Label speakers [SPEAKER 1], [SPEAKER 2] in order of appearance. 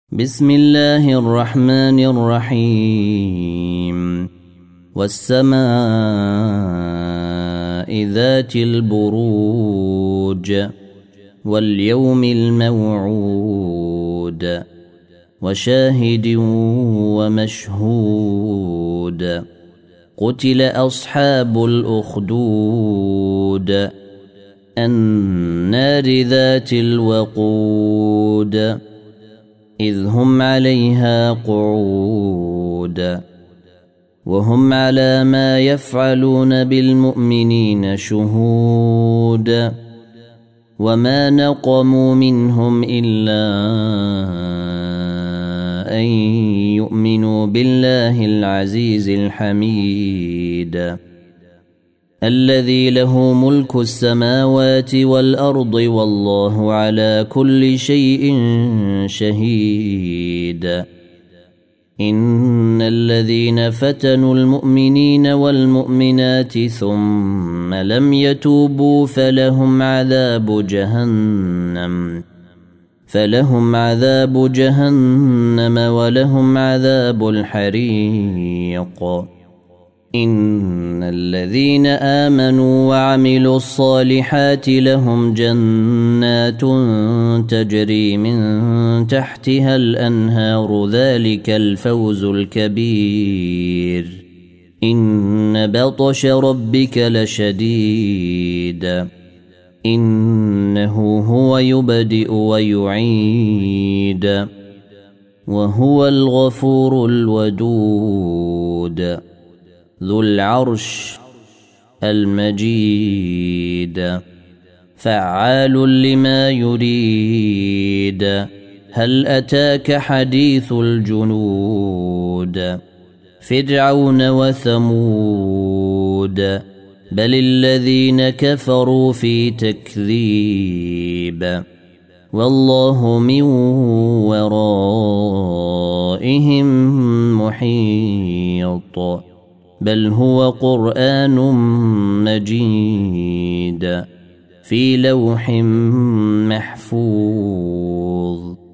[SPEAKER 1] بسم الله الرحمن الرحيم والسماء ذات البروج واليوم الموعود وشاهد ومشهود قتل أصحاب الأخدود النار ذات الوقود إذ هم عليها قعود وهم على ما يفعلون بالمؤمنين شهود وما نقموا منهم إلا أن يؤمنوا بالله العزيز الحميد الذي له ملك السماوات والأرض والله على كل شيء شهيد إن الذين فتنوا المؤمنين والمؤمنات ثم لم يتوبوا فلهم عذاب جهنم ولهم عذاب الحريق إن الذين آمنوا وعملوا الصالحات لهم جنات تجري من تحتها الأنهار ذلك الفوز الكبير إن بطش ربك لشديد إنه هو يبدئ ويعيد وهو الغفور الودود ذو العرش المجيد فعال لما يريد هل أتاك حديث الجنود فرعون وثمود بل الذين كفروا في تكذيب والله من ورائهم محيط بل هو قرآن مجيد في لوح محفوظ